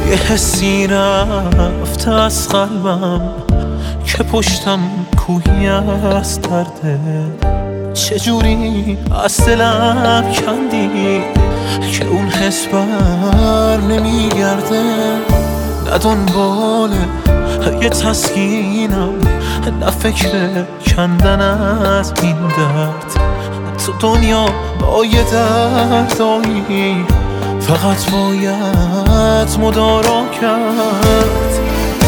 یه حسی رفته از قلبم که پشتم کوهی از درده. چجوری از دلم کندی که اون حس بر نمیگرده. نه دنبال یه تسکینم، نه فکر کندن از این درد. تو دنیا با یه دردایی فقط باید مدارا کرد.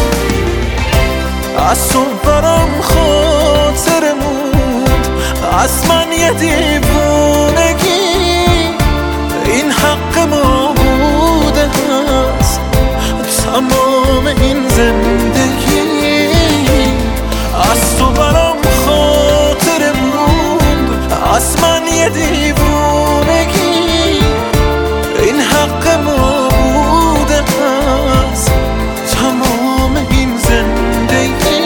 از تو برام خاطر موند، از من یه دیوونگی. این حق ما بوده هست تمام این زندگی. از تو برام خاطر موند، از من یه دیوونگی. این حق ما بوده هست تمام این زندگی.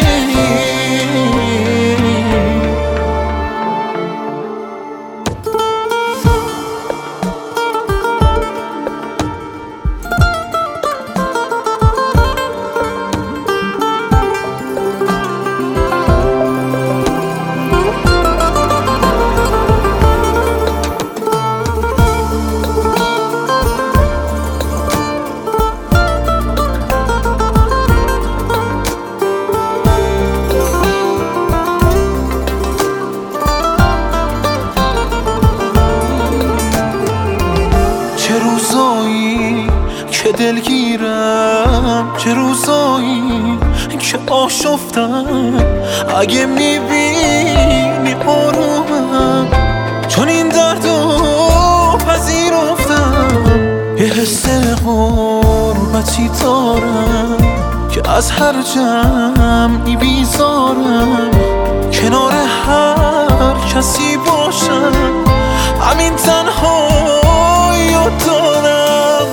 چه روزایی که دلگیرم، چه روزایی که آشفتم. اگه میبینی آرومم، چون این دردو پذیرفتم. یه حس غربتی دارم که از هر جمعی بیزارم. کنار هر کسی باشم، همین تنهایی رو دارم.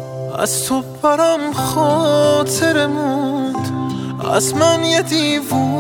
از تو برام خاطر موند، از من یه دیوونه.